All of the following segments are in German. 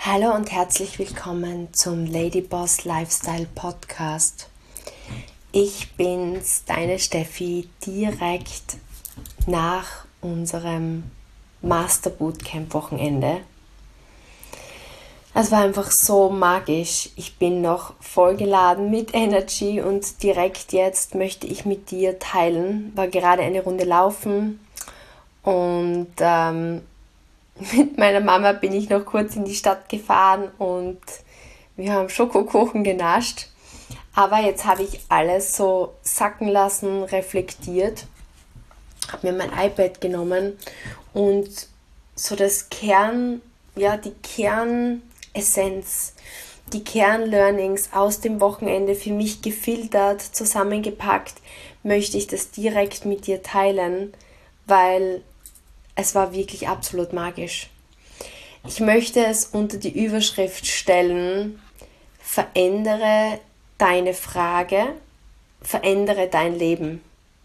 Hallo und herzlich willkommen zum Ladyboss Lifestyle Podcast. Ich bin's, deine Steffi, direkt nach unserem Master Bootcamp Wochenende. Es war einfach so magisch. Ich bin noch vollgeladen mit Energy und direkt jetzt möchte ich mit dir teilen. War gerade eine Runde laufen und mit meiner Mama bin ich noch kurz in die Stadt gefahren und wir haben Schokokuchen genascht. Aber jetzt habe ich alles so sacken lassen, reflektiert, habe mir mein iPad genommen und so das die Kernessenz, die Kernlearnings aus dem Wochenende für mich gefiltert, zusammengepackt, möchte ich das direkt mit dir teilen, weil es war wirklich absolut magisch. Ich möchte es unter die Überschrift stellen: Verändere deine Frage, verändere dein Leben.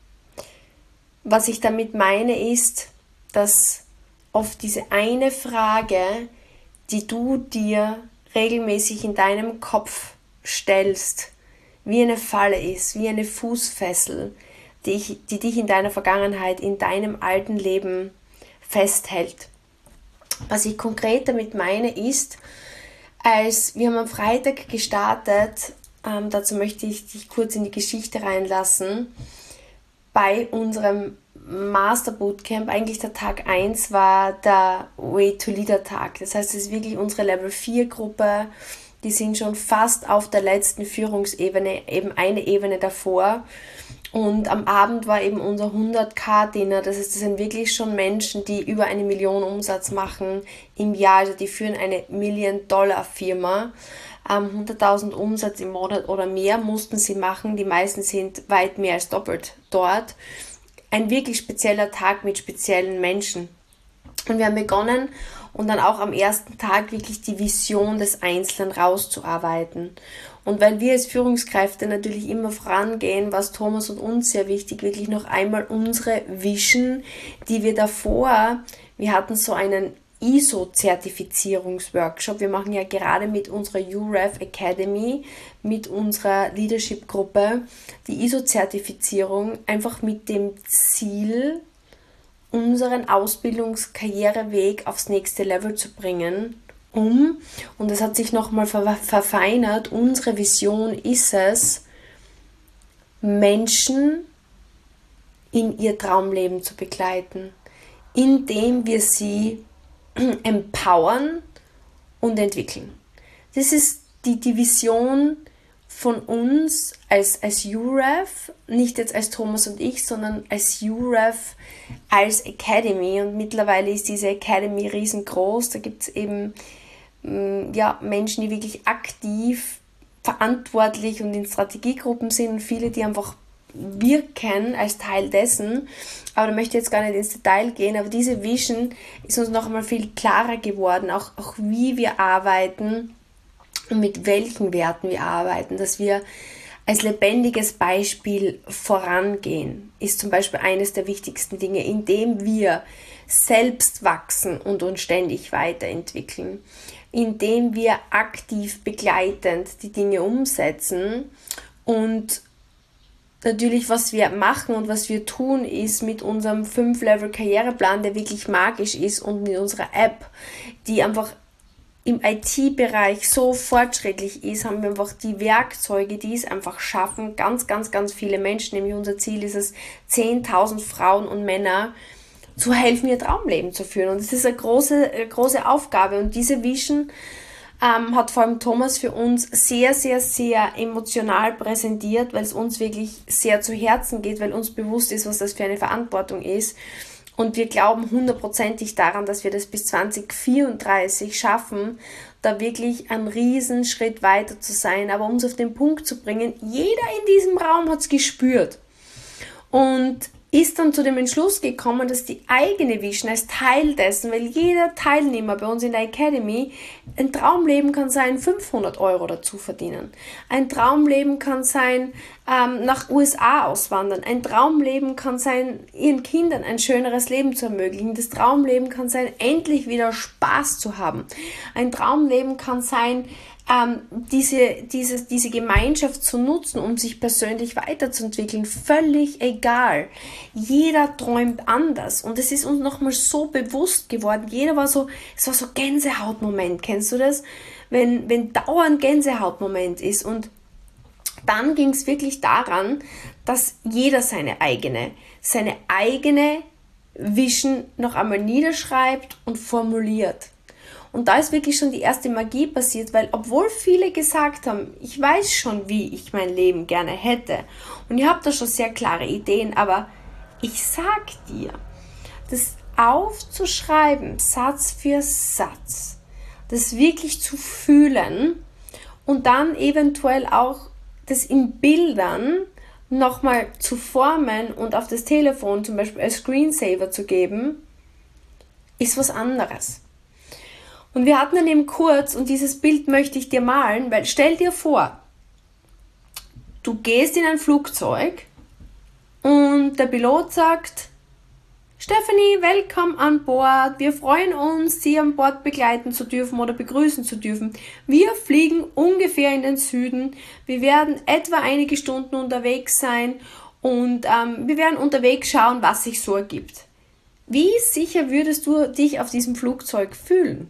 Was ich damit meine ist, dass oft diese eine Frage, die du dir regelmäßig in deinem Kopf stellst, wie eine Falle ist, wie eine Fußfessel, die dich in deiner Vergangenheit, in deinem alten Leben festhält. Was ich konkret damit meine ist, wir haben am Freitag gestartet, dazu möchte ich dich kurz in die Geschichte reinlassen, bei unserem Master Bootcamp, eigentlich der Tag 1 war der Way to Leader Tag. Das heißt, es ist wirklich unsere Level 4 Gruppe, die sind schon fast auf der letzten Führungsebene, eben eine Ebene davor. Und am Abend war eben unser 100k-Dinner, das heißt, das sind wirklich schon Menschen, die über 1 Million Umsatz machen im Jahr, also die führen eine Million-Dollar-Firma, 100.000 Umsatz im Monat oder mehr mussten sie machen, die meisten sind weit mehr als doppelt dort. Ein wirklich spezieller Tag mit speziellen Menschen. Und wir haben begonnen und dann auch am ersten Tag wirklich die Vision des Einzelnen rauszuarbeiten. Und weil wir als Führungskräfte natürlich immer vorangehen, war es Thomas und uns sehr wichtig, wirklich noch einmal unsere Vision, die wir davor, wir hatten so einen ISO-Zertifizierungsworkshop. Wir machen ja gerade mit unserer UREF Academy, mit unserer Leadership-Gruppe, die ISO-Zertifizierung einfach mit dem Ziel, unseren Ausbildungskarriereweg aufs nächste Level zu bringen, und das hat sich nochmal verfeinert, unsere Vision ist es, Menschen in ihr Traumleben zu begleiten, indem wir sie empowern und entwickeln. Das ist die Vision von uns als UREF, nicht jetzt als Thomas und ich, sondern als UREF, als Academy. Und mittlerweile ist diese Academy riesengroß. Da gibt es eben Menschen, die wirklich aktiv, verantwortlich und in Strategiegruppen sind und viele, die einfach wirken als Teil dessen. Aber da möchte ich jetzt gar nicht ins Detail gehen, aber diese Vision ist uns noch einmal viel klarer geworden, auch wie wir arbeiten und mit welchen Werten wir arbeiten, dass wir als lebendiges Beispiel vorangehen, ist zum Beispiel eines der wichtigsten Dinge, indem wir selbst wachsen und uns ständig weiterentwickeln, indem wir aktiv begleitend die Dinge umsetzen. Und natürlich, was wir machen und was wir tun, ist mit unserem 5-Level-Karriereplan, der wirklich magisch ist, und mit unserer App, die einfach im IT-Bereich so fortschrittlich ist, haben wir einfach die Werkzeuge, die es einfach schaffen, ganz, ganz, ganz viele Menschen, nämlich unser Ziel ist es, 10.000 Frauen und Männer zu helfen, ihr Traumleben zu führen. Und das ist eine große Aufgabe. Und diese Vision hat vor allem Thomas für uns sehr, sehr, sehr emotional präsentiert, weil es uns wirklich sehr zu Herzen geht, weil uns bewusst ist, was das für eine Verantwortung ist. Und wir glauben 100%ig daran, dass wir das bis 2034 schaffen, da wirklich einen riesen Schritt weiter zu sein. Aber um es auf den Punkt zu bringen, jeder in diesem Raum hat es gespürt. Und ist dann zu dem Entschluss gekommen, dass die eigene Vision als Teil dessen, weil jeder Teilnehmer bei uns in der Academy, ein Traumleben kann sein, 500 Euro dazu verdienen. Ein Traumleben kann sein, nach USA auswandern. Ein Traumleben kann sein, ihren Kindern ein schöneres Leben zu ermöglichen. Das Traumleben kann sein, endlich wieder Spaß zu haben. Ein Traumleben kann sein, diese Gemeinschaft zu nutzen, um sich persönlich weiterzuentwickeln, völlig egal. Jeder träumt anders und es ist uns nochmal so bewusst geworden. Es war so Gänsehautmoment, kennst du das? Wenn dauernd Gänsehautmoment ist, und dann ging es wirklich daran, dass jeder seine eigene Vision noch einmal niederschreibt und formuliert. Und da ist wirklich schon die erste Magie passiert, weil obwohl viele gesagt haben, ich weiß schon, wie ich mein Leben gerne hätte und ihr habt da schon sehr klare Ideen, aber ich sag dir, das aufzuschreiben, Satz für Satz, das wirklich zu fühlen und dann eventuell auch das in Bildern nochmal zu formen und auf das Telefon zum Beispiel als Screensaver zu geben, ist was anderes. Und wir hatten dann eben kurz, und dieses Bild möchte ich dir malen, weil stell dir vor, du gehst in ein Flugzeug und der Pilot sagt, Stephanie, willkommen an Bord, wir freuen uns, Sie an Bord begleiten zu dürfen oder begrüßen zu dürfen. Wir fliegen ungefähr in den Süden, wir werden etwa einige Stunden unterwegs sein und wir werden unterwegs schauen, was sich so ergibt. Wie sicher würdest du dich auf diesem Flugzeug fühlen?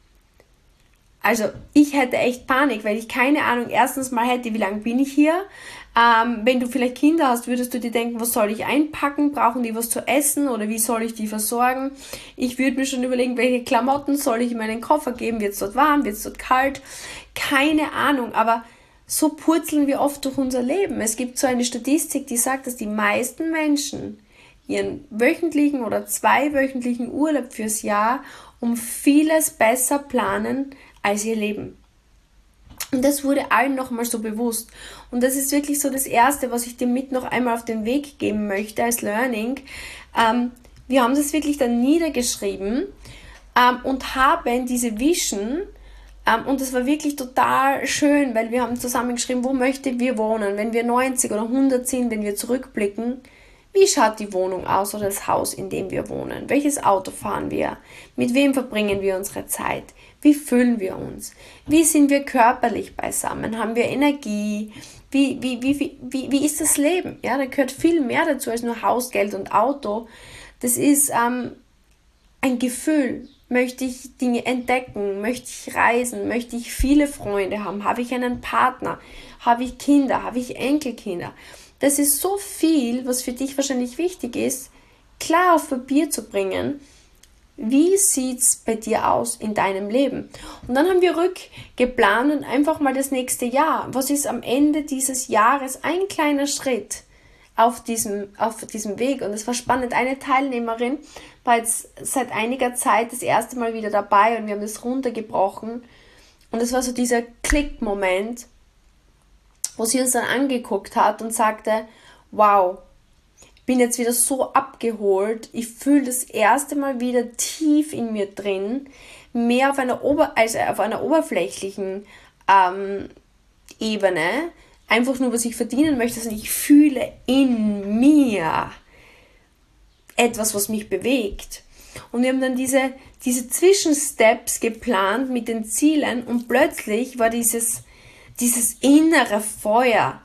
Also ich hätte echt Panik, weil ich keine Ahnung erstens mal hätte, wie lange bin ich hier. Wenn du vielleicht Kinder hast, würdest du dir denken, was soll ich einpacken? Brauchen die was zu essen oder wie soll ich die versorgen? Ich würde mir schon überlegen, welche Klamotten soll ich in meinen Koffer geben? Wird es dort warm? Wird es dort kalt? Keine Ahnung, aber so purzeln wir oft durch unser Leben. Es gibt so eine Statistik, die sagt, dass die meisten Menschen ihren wöchentlichen oder 2-wöchentlichen Urlaub fürs Jahr um vieles besser planen als ihr Leben. Und das wurde allen nochmal so bewusst. Und das ist wirklich so das Erste, was ich dir mit noch einmal auf den Weg geben möchte als Learning. Wir haben das wirklich dann niedergeschrieben und haben diese Vision, und das war wirklich total schön, weil wir haben zusammengeschrieben, wo möchten wir wohnen, wenn wir 90 oder 100 sind, wenn wir zurückblicken. Wie schaut die Wohnung aus oder das Haus, in dem wir wohnen? Welches Auto fahren wir? Mit wem verbringen wir unsere Zeit? Wie fühlen wir uns? Wie sind wir körperlich beisammen? Haben wir Energie? Wie ist das Leben? Ja, da gehört viel mehr dazu als nur Haus, Geld und Auto. Das ist ein Gefühl. Möchte ich Dinge entdecken? Möchte ich reisen? Möchte ich viele Freunde haben? Habe ich einen Partner? Habe ich Kinder? Habe ich Enkelkinder? Das ist so viel, was für dich wahrscheinlich wichtig ist, klar auf Papier zu bringen. Wie sieht es bei dir aus in deinem Leben? Und dann haben wir rückgeplant und einfach mal das nächste Jahr. Was ist am Ende dieses Jahres ein kleiner Schritt auf diesem Weg? Und es war spannend. Eine Teilnehmerin war jetzt seit einiger Zeit das erste Mal wieder dabei und wir haben das runtergebrochen. Und es war so dieser Klick-Moment, wo sie uns dann angeguckt hat und sagte, wow, ich bin jetzt wieder so abgeholt, ich fühle das erste Mal wieder tief in mir drin, mehr auf einer oberflächlichen Ebene, einfach nur, was ich verdienen möchte, sondern ich fühle in mir etwas, was mich bewegt. Und wir haben dann diese Zwischensteps geplant mit den Zielen und plötzlich war dieses innere Feuer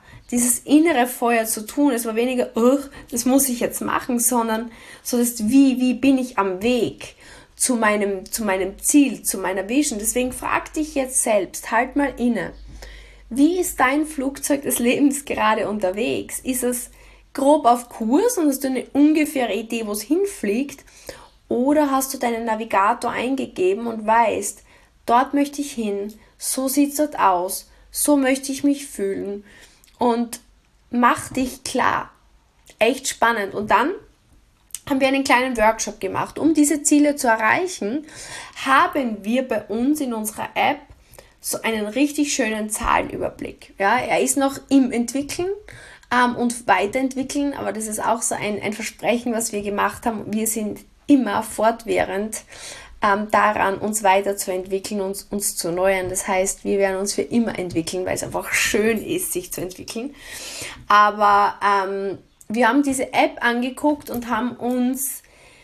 zu tun. Es war weniger, das muss ich jetzt machen, sondern so das wie bin ich am Weg zu meinem Ziel, zu meiner Vision. Deswegen frag dich jetzt selbst, halt mal inne. Wie ist dein Flugzeug des Lebens gerade unterwegs? Ist es grob auf Kurs und hast du eine ungefähre Idee, wo es hinfliegt? Oder hast du deinen Navigator eingegeben und weißt, dort möchte ich hin, so sieht es dort aus, so möchte ich mich fühlen, und mach dich klar. Echt spannend. Und dann haben wir einen kleinen Workshop gemacht. Um diese Ziele zu erreichen, haben wir bei uns in unserer App so einen richtig schönen Zahlenüberblick. Ja, er ist noch im Entwickeln, und weiterentwickeln. Aber das ist auch so ein Versprechen, was wir gemacht haben. Wir sind immer fortwährend daran, uns weiterzuentwickeln und uns zu erneuern. Das heißt, wir werden uns für immer entwickeln, weil es einfach schön ist, sich zu entwickeln. Aber wir haben diese App angeguckt und haben uns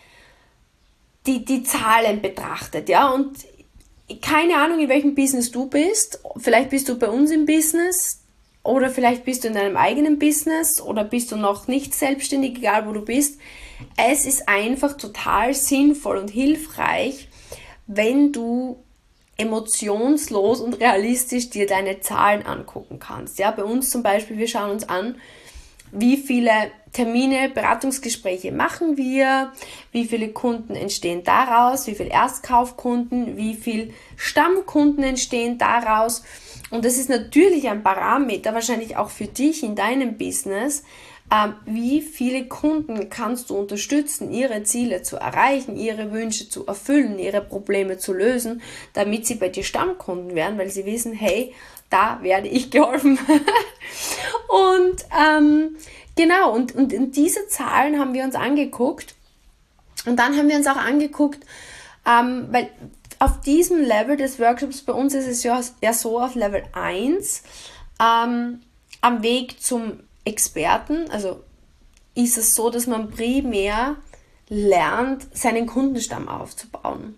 die Zahlen betrachtet, ja, und keine Ahnung, in welchem Business du bist. Vielleicht bist du bei uns im Business oder vielleicht bist du in deinem eigenen Business oder bist du noch nicht selbstständig, egal wo du bist. Es ist einfach total sinnvoll und hilfreich, wenn du emotionslos und realistisch dir deine Zahlen angucken kannst. Ja, bei uns zum Beispiel, wir schauen uns an, wie viele Termine, Beratungsgespräche machen wir, wie viele Kunden entstehen daraus, wie viele Erstkaufkunden, wie viele Stammkunden entstehen daraus. Und das ist natürlich ein Parameter, wahrscheinlich auch für dich in deinem Business, wie viele Kunden kannst du unterstützen, ihre Ziele zu erreichen, ihre Wünsche zu erfüllen, ihre Probleme zu lösen, damit sie bei dir Stammkunden werden, weil sie wissen, hey, da werde ich geholfen. Und genau, und diese Zahlen haben wir uns angeguckt. Und dann haben wir uns auch angeguckt, weil auf diesem Level des Workshops, bei uns ist es ja so auf Level 1, am Weg zum Experten, also ist es so, dass man primär lernt, seinen Kundenstamm aufzubauen.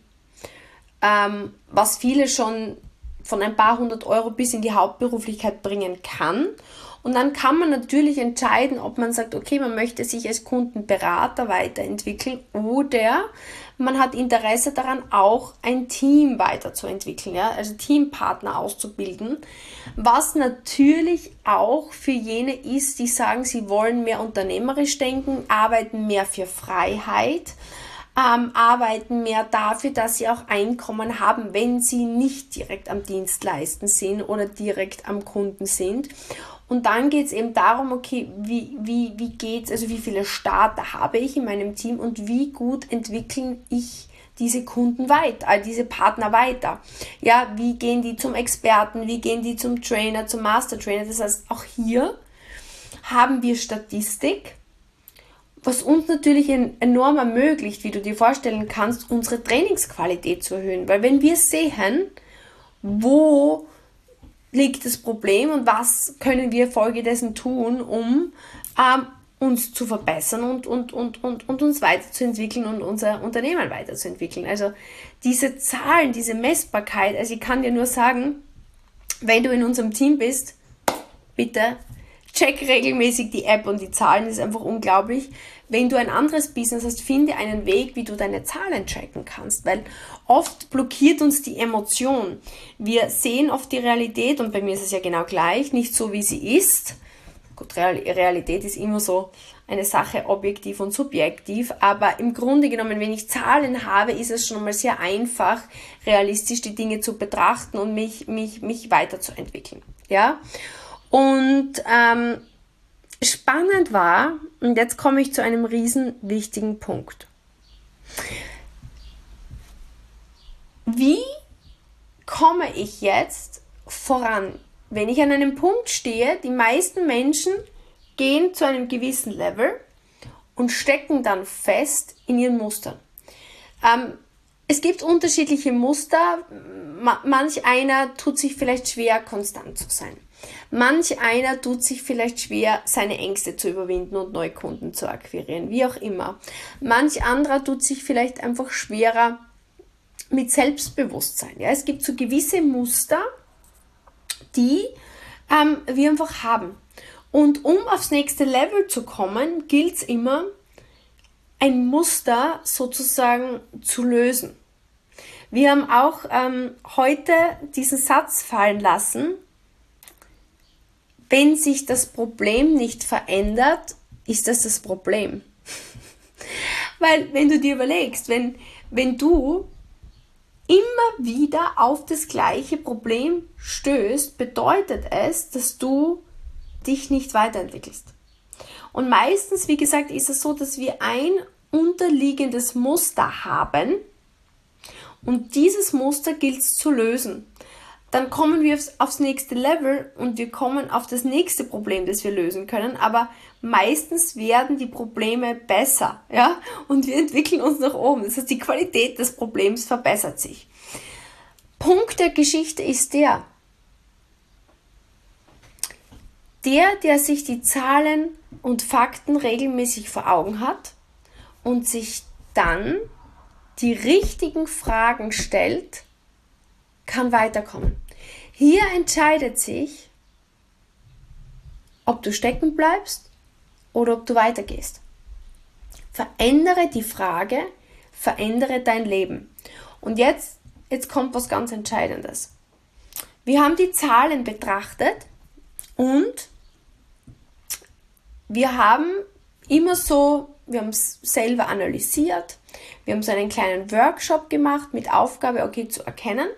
Was viele schon von ein paar hundert Euro bis in die Hauptberuflichkeit bringen kann. Und dann kann man natürlich entscheiden, ob man sagt, okay, man möchte sich als Kundenberater weiterentwickeln oder man hat Interesse daran, auch ein Team weiterzuentwickeln, ja? Also Teampartner auszubilden, was natürlich auch für jene ist, die sagen, sie wollen mehr unternehmerisch denken, arbeiten mehr für Freiheit, arbeiten mehr dafür, dass sie auch Einkommen haben, wenn sie nicht direkt am Dienstleisten sind oder direkt am Kunden sind. Und dann geht es eben darum, okay, wie geht's, also wie viele Starter habe ich in meinem Team und wie gut entwickeln ich diese Kunden weiter, diese Partner weiter. Ja, wie gehen die zum Experten, wie gehen die zum Trainer, zum Master Trainer. Das heißt, auch hier haben wir Statistik, was uns natürlich enorm ermöglicht, wie du dir vorstellen kannst, unsere Trainingsqualität zu erhöhen. Weil wenn wir sehen, wo liegt das Problem und was können wir folgedessen tun, um uns zu verbessern und uns weiterzuentwickeln und unser Unternehmen weiterzuentwickeln. Also diese Zahlen, diese Messbarkeit, also ich kann dir nur sagen, wenn du in unserem Team bist, bitte check regelmäßig die App und die Zahlen, das ist einfach unglaublich. Wenn du ein anderes Business hast, finde einen Weg, wie du deine Zahlen tracken kannst, weil oft blockiert uns die Emotion. Wir sehen oft die Realität und bei mir ist es ja genau gleich, nicht so wie sie ist. Gut, Realität ist immer so eine Sache, objektiv und subjektiv, aber im Grunde genommen, wenn ich Zahlen habe, ist es schon mal sehr einfach, realistisch die Dinge zu betrachten und mich weiterzuentwickeln. Ja? Und spannend war, und jetzt komme ich zu einem riesen wichtigen Punkt. Wie komme ich jetzt voran? Wenn ich an einem Punkt stehe, die meisten Menschen gehen zu einem gewissen Level und stecken dann fest in ihren Mustern. Es gibt unterschiedliche Muster. Manch einer tut sich vielleicht schwer, konstant zu sein. Manch einer tut sich vielleicht schwer, seine Ängste zu überwinden und neue Kunden zu akquirieren, wie auch immer. Manch anderer tut sich vielleicht einfach schwerer mit Selbstbewusstsein. Ja? Es gibt so gewisse Muster, die wir einfach haben. Und um aufs nächste Level zu kommen, gilt es immer, ein Muster sozusagen zu lösen. Wir haben auch heute diesen Satz fallen lassen: Wenn sich das Problem nicht verändert, ist das Problem. Weil wenn du dir überlegst, wenn du immer wieder auf das gleiche Problem stößt, bedeutet es, dass du dich nicht weiterentwickelst. Und meistens, wie gesagt, ist es so, dass wir ein unterliegendes Muster haben und dieses Muster gilt es zu lösen. dann kommen wir aufs nächste Level und wir kommen auf das nächste Problem, das wir lösen können, aber meistens werden die Probleme besser, ja, und wir entwickeln uns nach oben. Das heißt, die Qualität des Problems verbessert sich. Punkt der Geschichte ist der sich die Zahlen und Fakten regelmäßig vor Augen hat und sich dann die richtigen Fragen stellt, kann weiterkommen. Hier entscheidet sich, ob du stecken bleibst oder ob du weitergehst. Verändere die Frage, verändere dein Leben. Und jetzt kommt was ganz Entscheidendes. Wir haben die Zahlen betrachtet und wir haben es selber analysiert, wir haben so einen kleinen Workshop gemacht mit Aufgabe, okay, zu erkennen,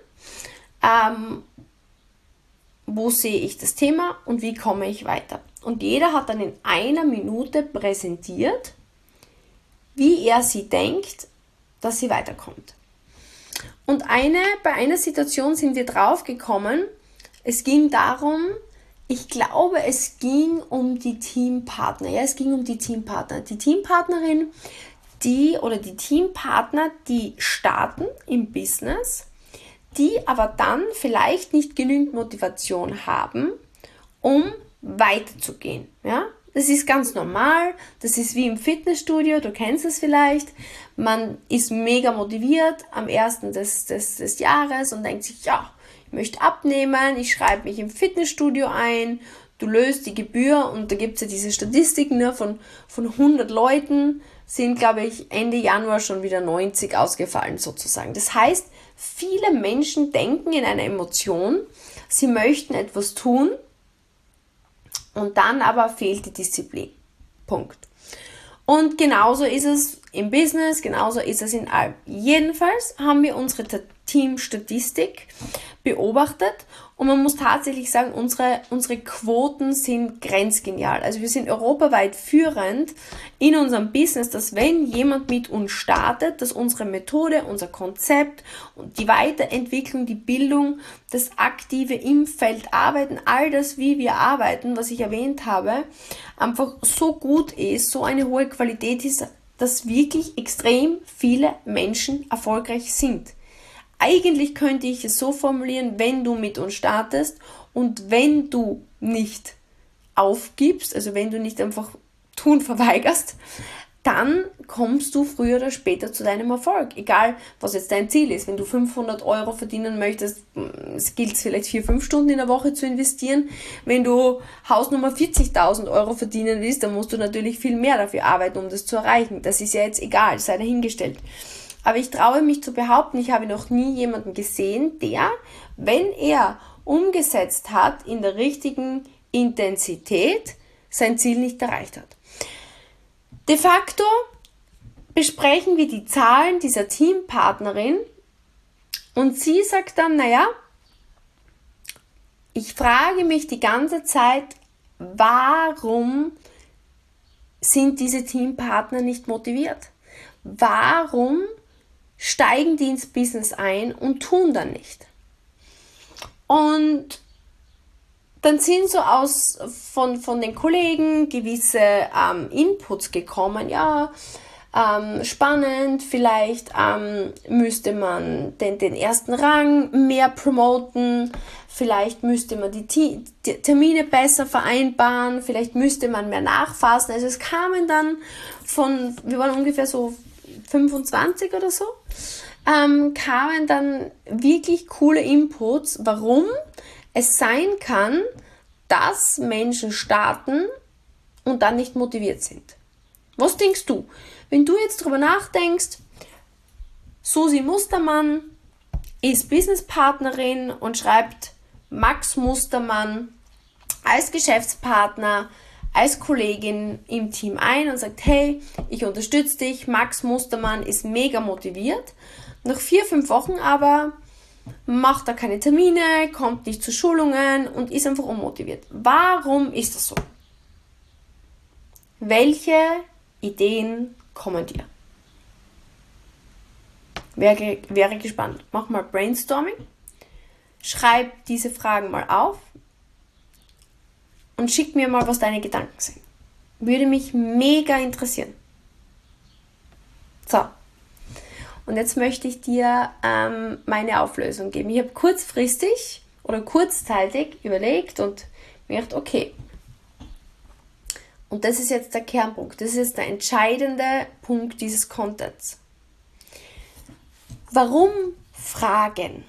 wo sehe ich das Thema und wie komme ich weiter. Und jeder hat dann in einer Minute präsentiert, wie er sie denkt, dass sie weiterkommt. Und bei einer Situation sind wir draufgekommen, es ging darum, ich glaube, es ging um die Teampartner. Ja, es ging um die Teampartner. Die Teampartnerin, die Teampartner, die starten im Business, die aber dann vielleicht nicht genügend Motivation haben, um weiterzugehen. Ja? Das ist ganz normal, das ist wie im Fitnessstudio, du kennst es vielleicht. Man ist mega motiviert am 1. des Jahres und denkt sich, ja, ich möchte abnehmen, ich schreibe mich im Fitnessstudio ein, du löst die Gebühr und da gibt es ja diese Statistiken, von 100 Leuten sind, glaube ich, Ende Januar schon wieder 90 ausgefallen sozusagen. Das heißt, viele Menschen denken in einer Emotion, sie möchten etwas tun und dann aber fehlt die Disziplin. Punkt. Und genauso ist es im Business, genauso ist es in allem. Jedenfalls haben wir unsere Teamstatistik beobachtet und man muss tatsächlich sagen, unsere Quoten sind grenzgenial. Also wir sind europaweit führend in unserem Business, dass wenn jemand mit uns startet, dass unsere Methode, unser Konzept und die Weiterentwicklung, die Bildung, das aktive im Feld arbeiten, all das, wie wir arbeiten, was ich erwähnt habe, einfach so gut ist, so eine hohe Qualität ist, dass wirklich extrem viele Menschen erfolgreich sind. Eigentlich könnte ich es so formulieren, wenn du mit uns startest und wenn du nicht aufgibst, also wenn du nicht einfach tun verweigerst, dann kommst du früher oder später zu deinem Erfolg. Egal, was jetzt dein Ziel ist. Wenn du 500 Euro verdienen möchtest, es gilt vielleicht 4-5 Stunden in der Woche zu investieren. Wenn du Hausnummer 40.000 Euro verdienen willst, dann musst du natürlich viel mehr dafür arbeiten, um das zu erreichen. Das ist ja jetzt egal, sei dahingestellt. Aber ich traue mich zu behaupten, ich habe noch nie jemanden gesehen, der, wenn er umgesetzt hat in der richtigen Intensität, sein Ziel nicht erreicht hat. De facto besprechen wir die Zahlen dieser Teampartnerin und sie sagt dann, naja, ich frage mich die ganze Zeit, warum sind diese Teampartner nicht motiviert? Warum steigen die ins Business ein und tun dann nicht? Und dann sind so von den Kollegen gewisse Inputs gekommen, ja, spannend, vielleicht müsste man den ersten Rang mehr promoten, vielleicht müsste man die Termine besser vereinbaren, vielleicht müsste man mehr nachfassen. Also es kamen dann wir waren ungefähr so 25 oder so, kamen dann wirklich coole Inputs, warum es sein kann, dass Menschen starten und dann nicht motiviert sind. Was denkst du? Wenn du jetzt drüber nachdenkst, Susi Mustermann ist Businesspartnerin und schreibt Max Mustermann als Geschäftspartner, als Kollegin im Team ein und sagt, hey, ich unterstütze dich, Max Mustermann ist mega motiviert. Nach 4-5 Wochen aber macht er keine Termine, kommt nicht zu Schulungen und ist einfach unmotiviert. Warum ist das so? Welche Ideen kommen dir? Wäre gespannt. Mach mal Brainstorming. schreib diese Fragen mal auf und schick mir mal, was deine Gedanken sind. Würde mich mega interessieren. So, und jetzt möchte ich dir meine Auflösung geben. Ich habe kurzfristig oder kurzzeitig überlegt und mir gedacht, okay, und das ist jetzt der Kernpunkt, das ist jetzt der entscheidende Punkt dieses Contents. Warum Fragen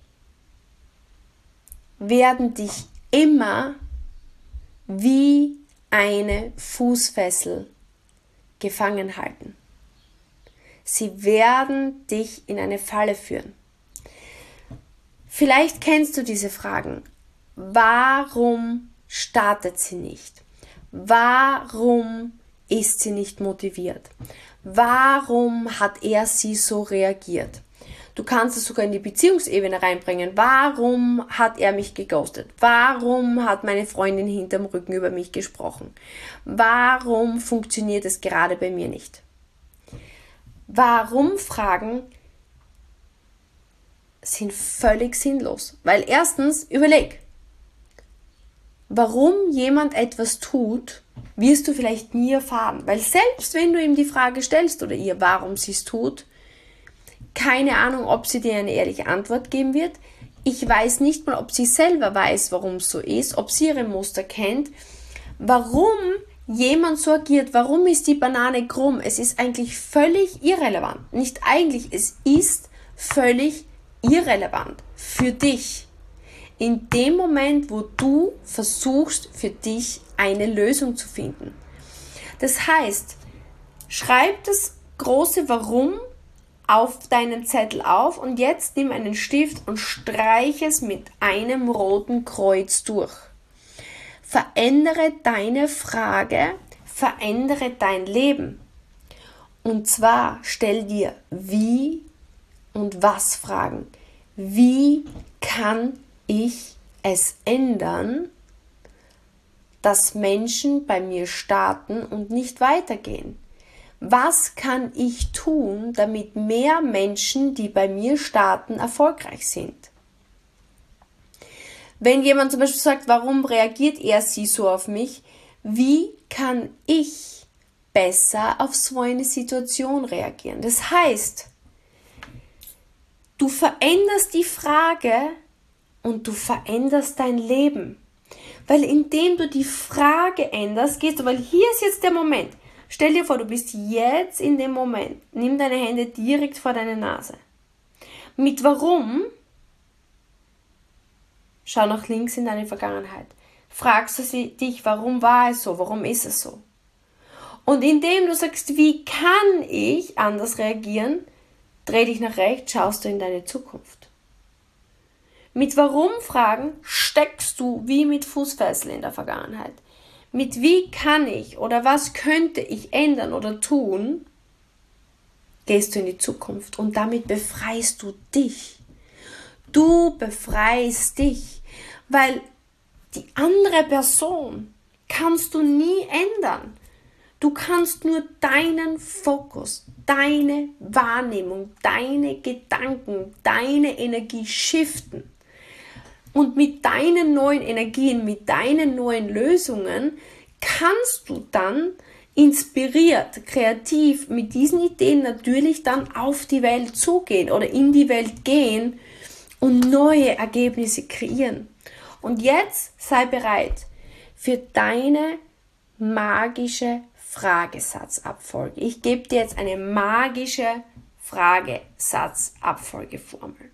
werden dich immer wie eine Fußfessel gefangen halten? Sie werden dich in eine Falle führen. Vielleicht kennst du diese Fragen. Warum startet sie nicht? Warum ist sie nicht motiviert? Warum hat er sie so reagiert? Du kannst es sogar in die Beziehungsebene reinbringen. Warum hat er mich geghostet? Warum hat meine Freundin hinterm Rücken über mich gesprochen? Warum funktioniert es gerade bei mir nicht? Warum-Fragen sind völlig sinnlos. Weil erstens, überleg, warum jemand etwas tut, wirst du vielleicht nie erfahren. Weil selbst wenn du ihm die Frage stellst oder ihr, warum sie es tut, keine Ahnung, ob sie dir eine ehrliche Antwort geben wird. Ich weiß nicht mal, ob sie selber weiß, warum es so ist, ob sie ihre Muster kennt, warum jemand so agiert, warum ist die Banane krumm. Es ist eigentlich völlig irrelevant. Nicht eigentlich, es ist völlig irrelevant für dich. In dem Moment, wo du versuchst, für dich eine Lösung zu finden. Das heißt, schreib das große Warum auf deinen Zettel auf und jetzt nimm einen Stift und streich es mit einem roten Kreuz durch. Verändere deine Frage, verändere dein Leben. Und zwar stell dir wie und was Fragen. Wie kann ich es ändern, dass Menschen bei mir starten und nicht weitergehen? Was kann ich tun, damit mehr Menschen, die bei mir starten, erfolgreich sind? Wenn jemand zum Beispiel sagt, warum reagiert er sie so auf mich? Wie kann ich besser auf so eine Situation reagieren? Das heißt, du veränderst die Frage und du veränderst dein Leben. Weil indem du die Frage änderst, gehst du, weil hier ist jetzt der Moment. Stell dir vor, du bist jetzt in dem Moment. Nimm deine Hände direkt vor deine Nase. Mit warum? Schau nach links in deine Vergangenheit. Fragst du dich, warum war es so? Warum ist es so? Und indem du sagst, wie kann ich anders reagieren, dreh dich nach rechts, schaust du in deine Zukunft. Mit Warum-Fragen steckst du wie mit Fußfessel in der Vergangenheit. Mit wie kann ich oder was könnte ich ändern oder tun, gehst du in die Zukunft und damit befreist du dich. Du befreist dich, weil die andere Person kannst du nie ändern. Du kannst nur deinen Fokus, deine Wahrnehmung, deine Gedanken, deine Energie shiften. Und mit deinen neuen Energien, mit deinen neuen Lösungen kannst du dann inspiriert, kreativ mit diesen Ideen natürlich dann auf die Welt zugehen oder in die Welt gehen und neue Ergebnisse kreieren. Und jetzt sei bereit für deine magische Fragesatzabfolge. Ich gebe dir jetzt eine magische Fragesatzabfolgeformel.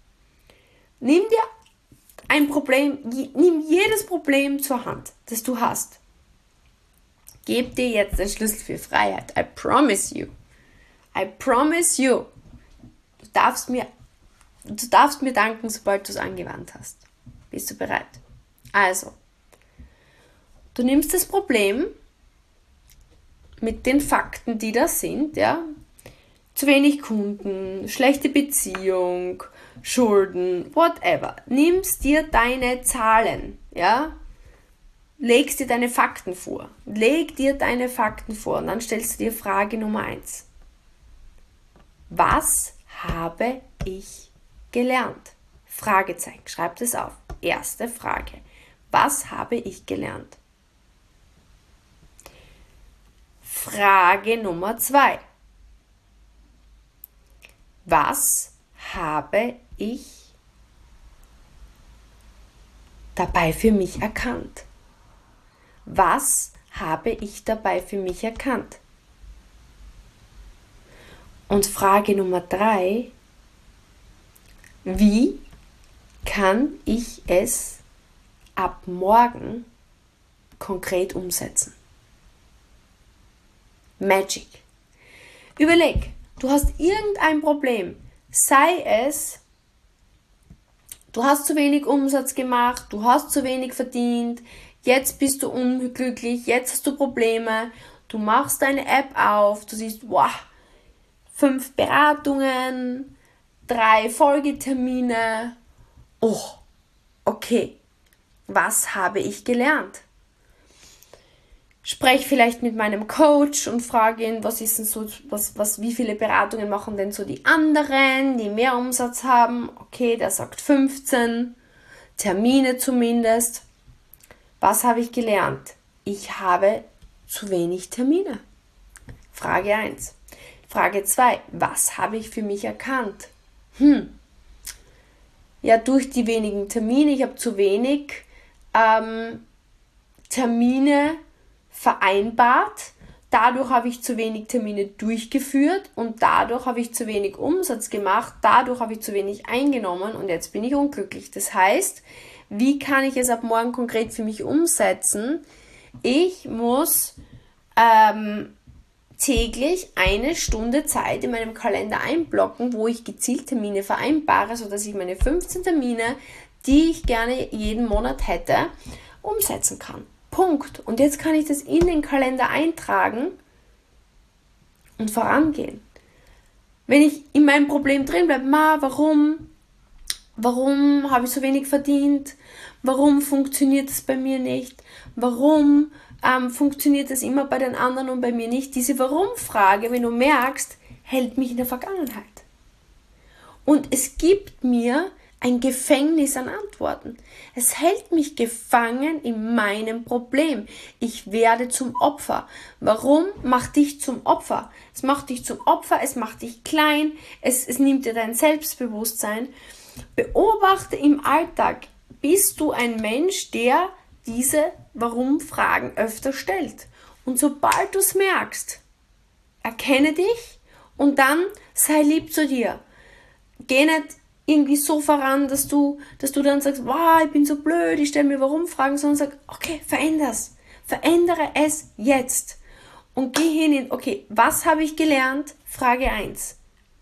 Nimm dir ein Problem, nimm jedes Problem zur Hand, das du hast. Gib dir jetzt den Schlüssel für Freiheit. I promise you. I promise you. Du darfst mir danken, sobald du es angewandt hast. Bist du bereit? Also, du nimmst das Problem mit den Fakten, die da sind, ja. Zu wenig Kunden, schlechte Beziehung, Schulden, whatever. Nimmst dir deine Zahlen, ja. Legst dir deine Fakten vor. Leg dir deine Fakten vor und dann stellst du dir Frage Nummer 1. Was habe ich gelernt? Fragezeichen. Schreibt es auf. Erste Frage. Was habe ich gelernt? Frage Nummer 2. Was habe ich dabei für mich erkannt? Was habe ich dabei für mich erkannt? Und Frage Nummer 3. Wie kann ich es ab morgen konkret umsetzen? Magic. Überleg, du hast irgendein Problem, sei es, du hast zu wenig Umsatz gemacht, du hast zu wenig verdient, jetzt bist du unglücklich, jetzt hast du Probleme, du machst deine App auf, du siehst, wow, 5 Beratungen, 3 Folgetermine, oh, okay, was habe ich gelernt? Sprech vielleicht mit meinem Coach und frage ihn, was ist denn so, wie viele Beratungen machen denn so die anderen, die mehr Umsatz haben? Okay, der sagt 15, Termine zumindest. Was habe ich gelernt? Ich habe zu wenig Termine. Frage 1. Frage 2. Was habe ich für mich erkannt? Ja, durch die wenigen Termine, ich habe zu wenig Termine vereinbart, dadurch habe ich zu wenig Termine durchgeführt und dadurch habe ich zu wenig Umsatz gemacht, dadurch habe ich zu wenig eingenommen und jetzt bin ich unglücklich. Das heißt, wie kann ich es ab morgen konkret für mich umsetzen? Ich muss täglich 1 Stunde Zeit in meinem Kalender einblocken, wo ich gezielt Termine vereinbare, sodass ich meine 15 Termine, die ich gerne jeden Monat hätte, umsetzen kann. Punkt. Und jetzt kann ich das in den Kalender eintragen und vorangehen. Wenn ich in meinem Problem drin bleibe, warum habe ich so wenig verdient? Warum funktioniert es bei mir nicht? Warum funktioniert es immer bei den anderen und bei mir nicht? Diese Warum-Frage, wenn du merkst, hält mich in der Vergangenheit. Und es gibt mir ein Gefängnis an Antworten. Es hält mich gefangen in meinem Problem. Ich werde zum Opfer. Warum macht dich zum Opfer? Es macht dich zum Opfer, es macht dich klein, es nimmt dir dein Selbstbewusstsein. Beobachte im Alltag, bist du ein Mensch, der diese Warum-Fragen öfter stellt. Und sobald du es merkst, erkenne dich und dann sei lieb zu dir. Geh nicht irgendwie so voran, dass du dann sagst, wow, ich bin so blöd, ich stelle mir Warum-Fragen, sondern sag, okay, verändere es jetzt. Und geh hin in, okay, was habe ich gelernt? Frage 1.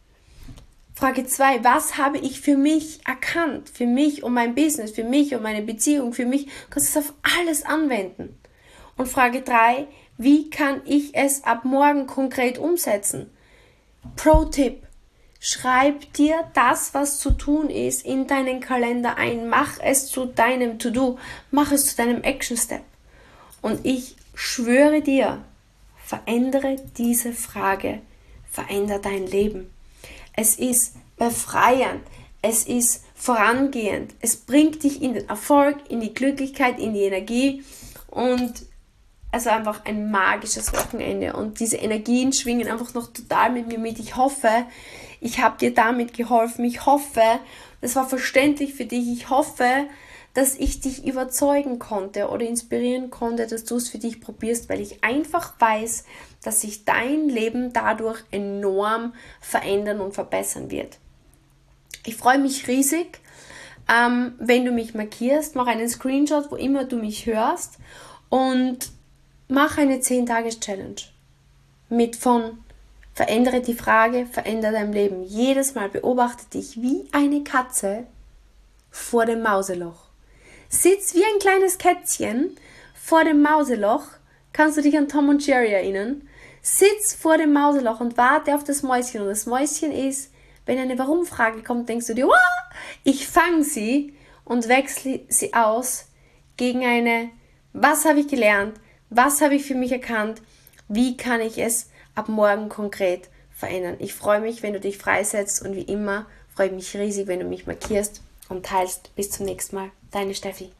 Frage 2, was habe ich für mich erkannt? Für mich und mein Business, für mich und meine Beziehung, für mich. Du kannst es auf alles anwenden. Und Frage 3, wie kann ich es ab morgen konkret umsetzen? Pro-Tipp. Schreib dir das, was zu tun ist, in deinen Kalender ein. Mach es zu deinem To-Do. Mach es zu deinem Action-Step. Und ich schwöre dir, verändere diese Frage. Verändere dein Leben. Es ist befreiend. Es ist vorangehend. Es bringt dich in den Erfolg, in die Glücklichkeit, in die Energie. Und also einfach ein magisches Wochenende. Und diese Energien schwingen einfach noch total mit mir mit. Ich hoffe, ich habe dir damit geholfen. Ich hoffe, das war verständlich für dich. Ich hoffe, dass ich dich überzeugen konnte oder inspirieren konnte, dass du es für dich probierst, weil ich einfach weiß, dass sich dein Leben dadurch enorm verändern und verbessern wird. Ich freue mich riesig, wenn du mich markierst. Mach einen Screenshot, wo immer du mich hörst und mach eine 10-Tages-Challenge mit von verändere die Frage, verändere dein Leben. Jedes Mal beobachte dich wie eine Katze vor dem Mauseloch. Sitz wie ein kleines Kätzchen vor dem Mauseloch. Kannst du dich an Tom und Jerry erinnern? Sitz vor dem Mauseloch und warte auf das Mäuschen. Und das Mäuschen ist, wenn eine Warum-Frage kommt, denkst du dir, wow, ich fange sie und wechsle sie aus gegen eine, was habe ich gelernt? Was habe ich für mich erkannt? Wie kann ich es ab morgen konkret verändern? Ich freue mich, wenn du dich freisetzt und wie immer freue ich mich riesig, wenn du mich markierst und teilst. Bis zum nächsten Mal. Deine Steffi.